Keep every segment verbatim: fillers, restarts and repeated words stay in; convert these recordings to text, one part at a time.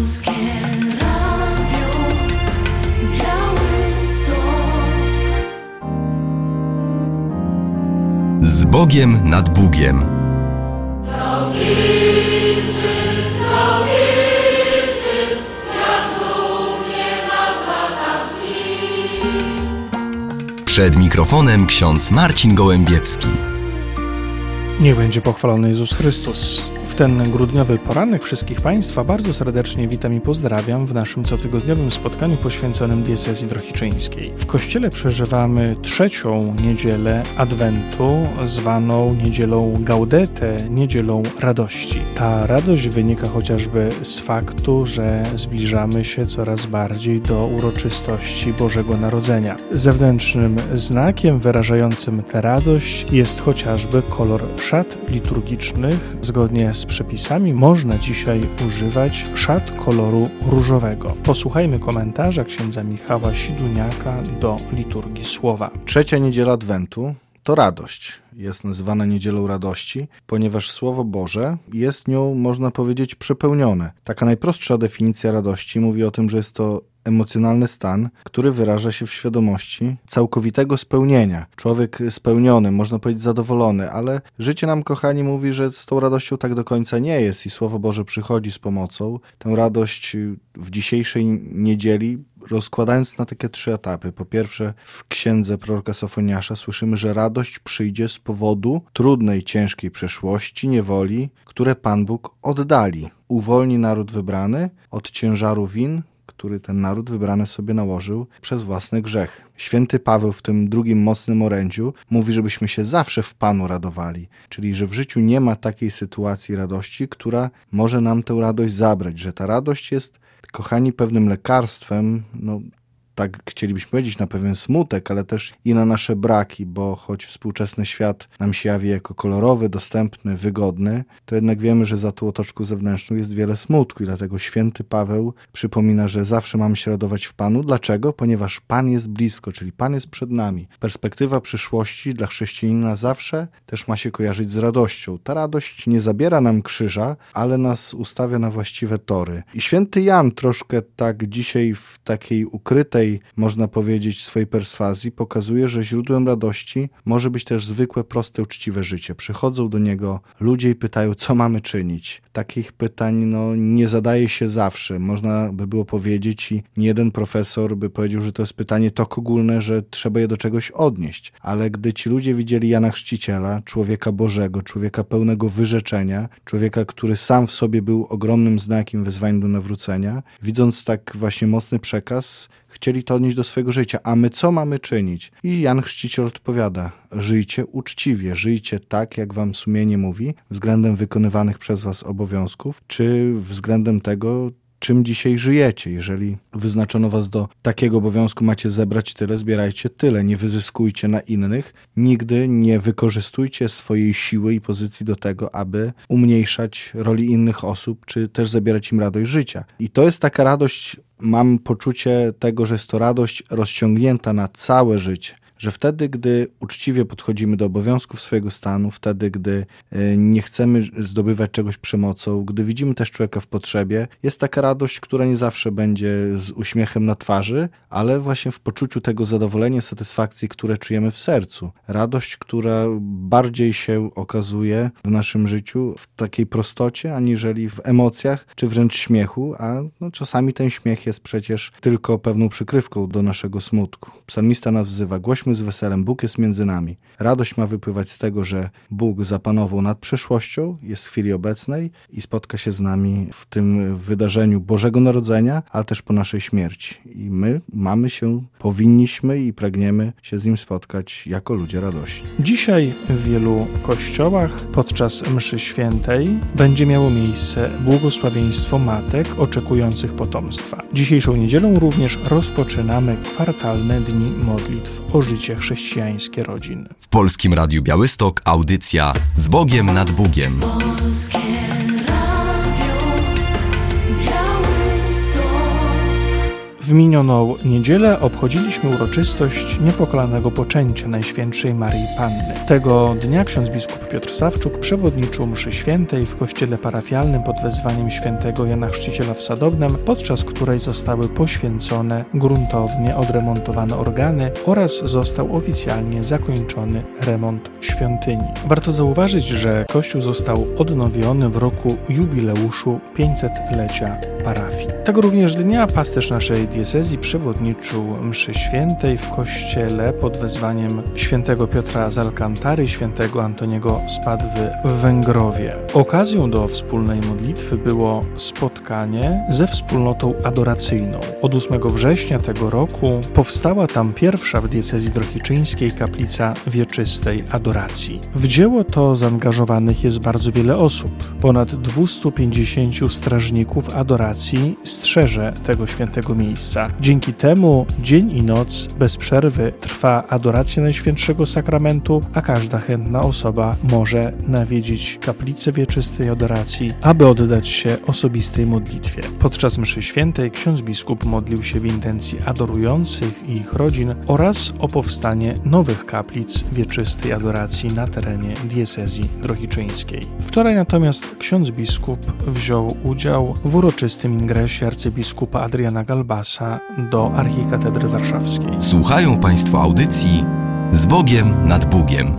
Polskie Radio Białystok. Z Bogiem nad Bugiem. Przed mikrofonem ksiądz Marcin Gołębiewski. Niech będzie pochwalony Jezus Chrystus. W ten grudniowy poranek wszystkich Państwa bardzo serdecznie witam i pozdrawiam w naszym cotygodniowym spotkaniu poświęconym diecezji drohiczyńskiej. W Kościele przeżywamy trzecią niedzielę Adwentu, zwaną niedzielą Gaudete, niedzielą radości. Ta radość wynika chociażby z faktu, że zbliżamy się coraz bardziej do uroczystości Bożego Narodzenia. Zewnętrznym znakiem wyrażającym tę radość jest chociażby kolor szat liturgicznych. Zgodnie z przepisami można dzisiaj używać szat koloru różowego. Posłuchajmy komentarza księdza Michała Siduniaka do liturgii słowa. Trzecia niedziela Adwentu to radość. Jest nazywana niedzielą radości, ponieważ Słowo Boże jest nią, można powiedzieć, przepełnione. Taka najprostsza definicja radości mówi o tym, że jest to emocjonalny stan, który wyraża się w świadomości całkowitego spełnienia. Człowiek spełniony, można powiedzieć zadowolony, ale życie nam, kochani, mówi, że z tą radością tak do końca nie jest i Słowo Boże przychodzi z pomocą. Tę radość w dzisiejszej niedzieli rozkładając na takie trzy etapy. Po pierwsze, w księdze proroka Sofoniasza słyszymy, że radość przyjdzie z powodu trudnej, ciężkiej przeszłości, niewoli, które Pan Bóg oddali. Uwolni naród wybrany od ciężaru win, który ten naród wybrany sobie nałożył przez własny grzech. Święty Paweł w tym drugim mocnym orędziu mówi, żebyśmy się zawsze w Panu radowali, czyli że w życiu nie ma takiej sytuacji radości, która może nam tę radość zabrać, że ta radość jest, kochani, pewnym lekarstwem, no tak chcielibyśmy powiedzieć, na pewien smutek, ale też i na nasze braki, bo choć współczesny świat nam się jawi jako kolorowy, dostępny, wygodny, to jednak wiemy, że za tą otoczką zewnętrzną jest wiele smutku i dlatego święty Paweł przypomina, że zawsze mamy się radować w Panu. Dlaczego? Ponieważ Pan jest blisko, czyli Pan jest przed nami. Perspektywa przyszłości dla chrześcijanina zawsze też ma się kojarzyć z radością. Ta radość nie zabiera nam krzyża, ale nas ustawia na właściwe tory. I święty Jan troszkę tak dzisiaj w takiej ukrytej, można powiedzieć, swojej perswazji pokazuje, że źródłem radości może być też zwykłe, proste, uczciwe życie. Przychodzą do niego ludzie i pytają, co mamy czynić. Takich pytań no, nie zadaje się zawsze. Można by było powiedzieć i nie jeden profesor by powiedział, że to jest pytanie tak ogólne, że trzeba je do czegoś odnieść. Ale gdy ci ludzie widzieli Jana Chrzciciela, człowieka Bożego, człowieka pełnego wyrzeczenia, człowieka, który sam w sobie był ogromnym znakiem wezwania do nawrócenia, widząc tak właśnie mocny przekaz, chcieli to odnieść do swojego życia. A my co mamy czynić? I Jan Chrzciciel odpowiada, żyjcie uczciwie, żyjcie tak, jak wam sumienie mówi, względem wykonywanych przez was obowiązków, czy względem tego, czym dzisiaj żyjecie. Jeżeli wyznaczono was do takiego obowiązku, macie zebrać tyle, zbierajcie tyle. Nie wyzyskujcie na innych. Nigdy nie wykorzystujcie swojej siły i pozycji do tego, aby umniejszać roli innych osób, czy też zabierać im radość życia. I to jest taka radość, mam poczucie tego, że jest to radość rozciągnięta na całe życie. Że wtedy, gdy uczciwie podchodzimy do obowiązków swojego stanu, wtedy, gdy nie chcemy zdobywać czegoś przemocą, gdy widzimy też człowieka w potrzebie, jest taka radość, która nie zawsze będzie z uśmiechem na twarzy, ale właśnie w poczuciu tego zadowolenia, satysfakcji, które czujemy w sercu. Radość, która bardziej się okazuje w naszym życiu w takiej prostocie, aniżeli w emocjach, czy wręcz śmiechu, a no, czasami ten śmiech jest przecież tylko pewną przykrywką do naszego smutku. Psalmista nas wzywa, głośmy z weselem, Bóg jest między nami. Radość ma wypływać z tego, że Bóg zapanował nad przeszłością, jest w chwili obecnej i spotka się z nami w tym wydarzeniu Bożego Narodzenia, ale też po naszej śmierci. I my mamy się, powinniśmy i pragniemy się z Nim spotkać jako ludzie radości. Dzisiaj w wielu kościołach podczas mszy świętej będzie miało miejsce błogosławieństwo matek oczekujących potomstwa. Dzisiejszą niedzielą również rozpoczynamy kwartalne dni modlitw o życie chrześcijańskie rodzin. W Polskim Radiu Białystok audycja Z Bogiem nad Bugiem. Polskie Radio Białystok. W minioną niedzielę obchodziliśmy uroczystość niepokalanego poczęcia Najświętszej Maryi Panny. Tego dnia ksiądz biskup Piotr Sawczuk przewodniczył mszy świętej w kościele parafialnym pod wezwaniem świętego Jana Chrzciciela w Sadownem, podczas której zostały poświęcone gruntownie odremontowane organy oraz został oficjalnie zakończony remont świątyni. Warto zauważyć, że kościół został odnowiony w roku jubileuszu pięćsetlecia parafii. Tego również dnia pasterz naszej diecezji przewodniczył mszy świętej w kościele pod wezwaniem świętego Piotra z Alcantary i świętego Antoniego z Padwy w Węgrowie. Okazją do wspólnej modlitwy było spotkanie ze wspólnotą adoracyjną. Od ósmego września tego roku powstała tam pierwsza w diecezji drohiczyńskiej kaplica wieczystej adoracji. W dzieło to zaangażowanych jest bardzo wiele osób. Ponad dwieście pięćdziesiąt strażników adoracji strzeże tego świętego miejsca. Dzięki temu dzień i noc bez przerwy trwa adoracja Najświętszego Sakramentu, a każda chętna osoba może nawiedzić kaplicę wieczystej adoracji, aby oddać się osobistej modlitwie. Podczas mszy świętej ksiądz biskup modlił się w intencji adorujących i ich rodzin oraz o powstanie nowych kaplic wieczystej adoracji na terenie diecezji drohiczyńskiej. Wczoraj natomiast ksiądz biskup wziął udział w uroczystym ingresie arcybiskupa Adriana Galbasa do archikatedry warszawskiej. Słuchają Państwo audycji Z Bogiem nad Bugiem.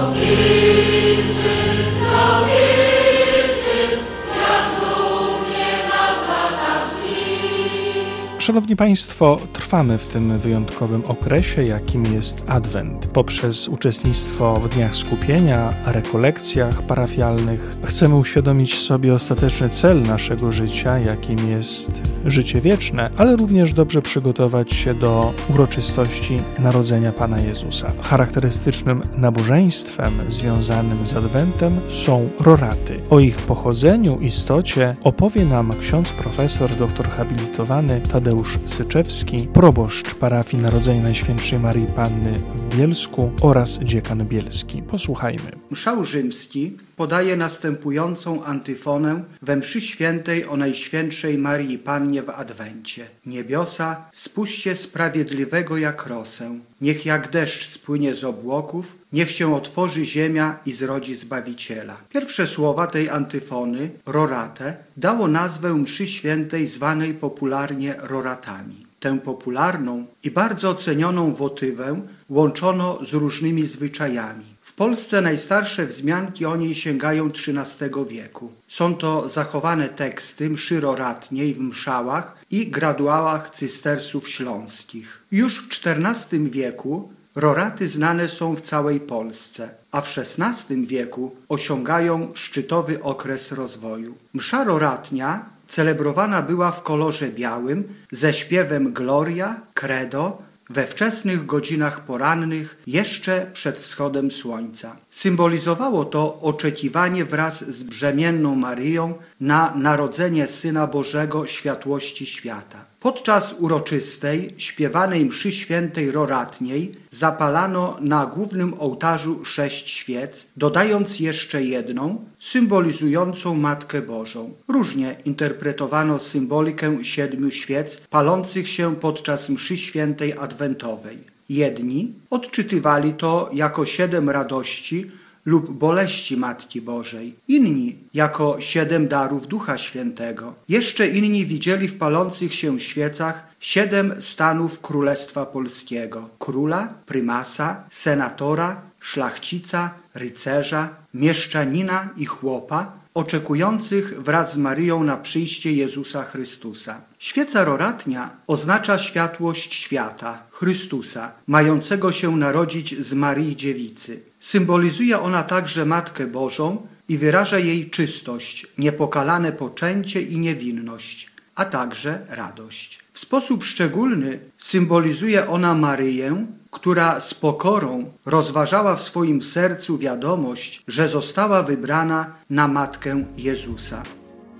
Szanowni Państwo, trwamy w tym wyjątkowym okresie, jakim jest Adwent. Poprzez uczestnictwo w dniach skupienia, rekolekcjach parafialnych chcemy uświadomić sobie ostateczny cel naszego życia, jakim jest życie wieczne, ale również dobrze przygotować się do uroczystości Narodzenia Pana Jezusa. Charakterystycznym nabożeństwem związanym z Adwentem są roraty. O ich pochodzeniu, istocie opowie nam ksiądz profesor, doktor habilitowany Tadeusz Syczewski, proboszcz parafii Narodzenia Najświętszej Maryi Panny w Bielsku oraz dziekan bielski. Posłuchajmy. Mszał rzymski podaje następującą antyfonę we mszy świętej o Najświętszej Maryi Pannie w Adwencie. Niebiosa, spuśćcie sprawiedliwego jak rosę. Niech jak deszcz spłynie z obłoków, niech się otworzy ziemia i zrodzi Zbawiciela. Pierwsze słowa tej antyfony, rorate, dało nazwę mszy świętej zwanej popularnie roratami. Tę popularną i bardzo ocenioną wotywę łączono z różnymi zwyczajami. W Polsce najstarsze wzmianki o niej sięgają trzynastego wieku. Są to zachowane teksty mszy roratniej w mszałach i graduałach cystersów śląskich. Już w czternastym wieku roraty znane są w całej Polsce, a w szesnastym wieku osiągają szczytowy okres rozwoju. Msza roratnia celebrowana była w kolorze białym ze śpiewem Gloria, Credo, we wczesnych godzinach porannych, jeszcze przed wschodem słońca. Symbolizowało to oczekiwanie wraz z brzemienną Maryją na narodzenie Syna Bożego światłości świata. Podczas uroczystej, śpiewanej mszy świętej roratniej zapalano na głównym ołtarzu sześć świec, dodając jeszcze jedną, symbolizującą Matkę Bożą. Różnie interpretowano symbolikę siedmiu świec palących się podczas mszy świętej adwentowej. Jedni odczytywali to jako siedem radości lub boleści Matki Bożej, inni jako siedem darów Ducha Świętego. Jeszcze inni widzieli w palących się świecach siedem stanów Królestwa Polskiego: króla, prymasa, senatora, szlachcica, rycerza, mieszczanina i chłopa, oczekujących wraz z Maryją na przyjście Jezusa Chrystusa. Świeca roratnia oznacza światłość świata, Chrystusa, mającego się narodzić z Maryi Dziewicy. Symbolizuje ona także Matkę Bożą i wyraża jej czystość, niepokalane poczęcie i niewinność, a także radość. W sposób szczególny symbolizuje ona Maryję, która z pokorą rozważała w swoim sercu wiadomość, że została wybrana na Matkę Jezusa.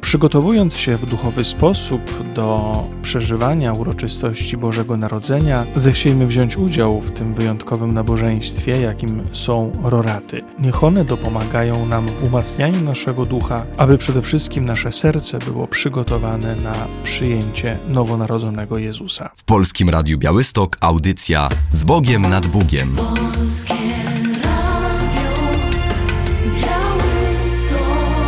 Przygotowując się w duchowy sposób do przeżywania uroczystości Bożego Narodzenia, zechciejmy wziąć udział w tym wyjątkowym nabożeństwie, jakim są roraty. Niech one dopomagają nam w umacnianiu naszego ducha, aby przede wszystkim nasze serce było przygotowane na przyjęcie nowonarodzonego Jezusa. W Polskim Radiu Białystok audycja Z Bogiem nad Bugiem. Polskie Radio Białystok.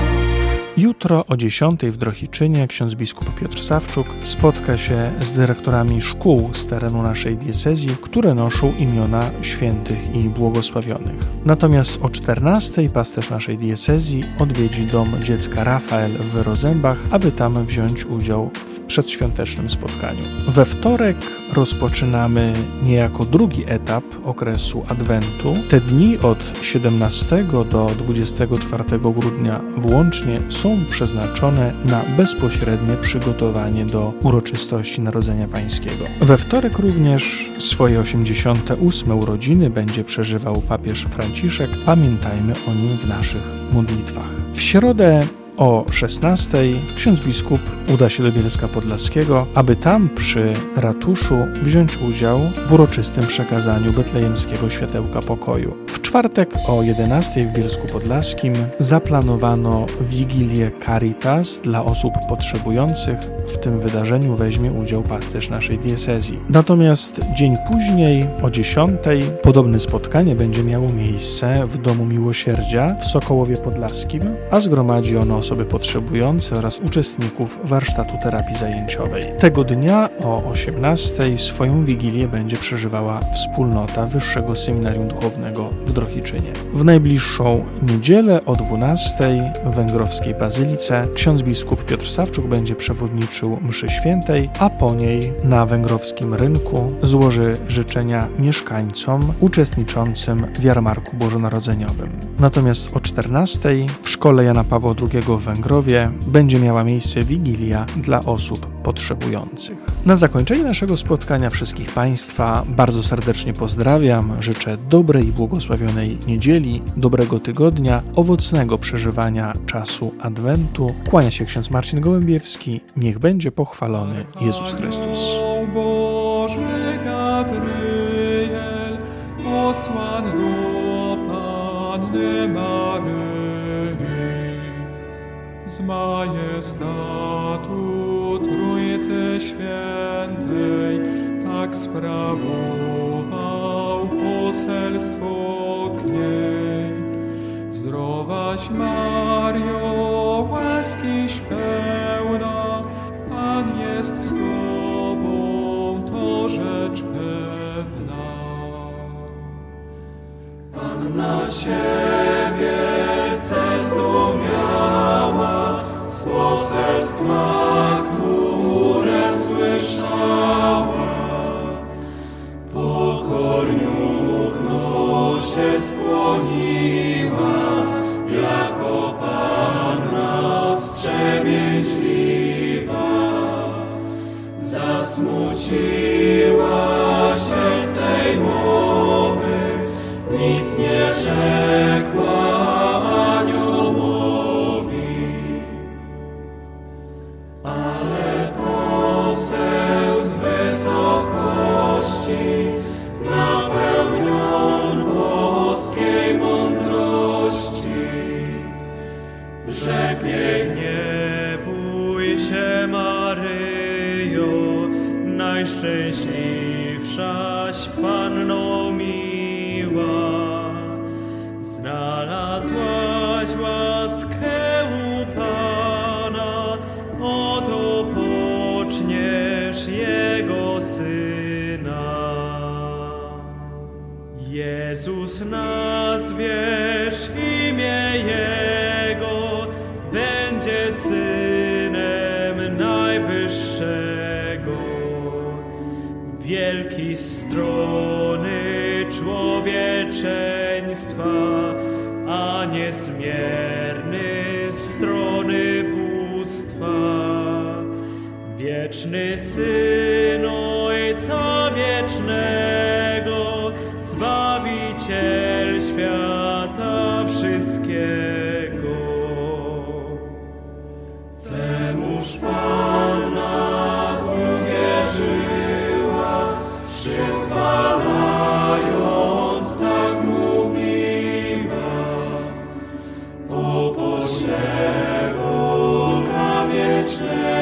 Jutro o dziesiątej w Drohiczynie ksiądz biskup Piotr Sawczuk spotka się z dyrektorami szkół z terenu naszej diecezji, które noszą imiona świętych i błogosławionych. Natomiast o czternastej pasterz naszej diecezji odwiedzi dom dziecka Rafael w Rozębach, aby tam wziąć udział w przedświątecznym spotkaniu. We wtorek rozpoczynamy niejako drugi etap okresu Adwentu. Te dni od siedemnastego do dwudziestego czwartego grudnia włącznie są przeznaczone na bezpośrednie przygotowanie do uroczystości Narodzenia Pańskiego. We wtorek również swoje osiemdziesiąte ósme urodziny będzie przeżywał papież Franciszek. Pamiętajmy o nim w naszych modlitwach. W środę o szesnastej ksiądz biskup uda się do Bielska Podlaskiego, aby tam przy ratuszu wziąć udział w uroczystym przekazaniu betlejemskiego światełka pokoju. W czwartek o jedenastej w Bielsku Podlaskim zaplanowano Wigilię Caritas dla osób potrzebujących. W tym wydarzeniu weźmie udział pasterz naszej diecezji. Natomiast dzień później o dziesiątej podobne spotkanie będzie miało miejsce w Domu Miłosierdzia w Sokołowie Podlaskim, a zgromadzi ono osoby potrzebujące oraz uczestników warsztatu terapii zajęciowej. Tego dnia o osiemnastej swoją wigilię będzie przeżywała wspólnota Wyższego Seminarium Duchownego w Drohiczynie. W najbliższą niedzielę o dwunastej w Węgrowskiej Bazylice ksiądz biskup Piotr Sawczuk będzie przewodniczył mszy świętej, a po niej na Węgrowskim Rynku złoży życzenia mieszkańcom uczestniczącym w jarmarku bożonarodzeniowym. Natomiast o czternastej w Szkole Jana Pawła drugiego w Węgrowie będzie miała miejsce wigilia dla osób potrzebujących. Na zakończenie naszego spotkania wszystkich Państwa bardzo serdecznie pozdrawiam, życzę dobrej i błogosławionej niedzieli, dobrego tygodnia, owocnego przeżywania czasu Adwentu. Kłania się ksiądz Marcin Gołębiewski, niech będzie pochwalony Jezus Chrystus. Boże Gabriel, posłan do Panny Maryi, z majestatu Trójcy Świętej tak sprawował poselstwo k niej. Zdrowaś Mario, łaskiś pełna, Pan jest z Tobą, to rzecz pewna. Panna Ciebie zdumiała z poselstwa, które słyszała. Pokorniuchno się skłoniła, jako Panna wstrzemięźliwa. Zasmuciła się z tej mowy, nic nie rzekła aniołowi. Ale poseł z wysokości, napełnion boskiej mądrości, rzekł jej: nie bój się, Maryjo, najszczęśliwszaś Panno miła. Znalazłaś łaskę u Pana, oto poczniesz Jego Syna. Jezus nazwiesz imię Jego, będzie Synem Najwyższego. Wielki z strony człowieczeństwa, a niezmierny z strony bóstwa. Wieczny Syn Ojca Wiecznego, Zbawiciel świata wszystkiego. śle.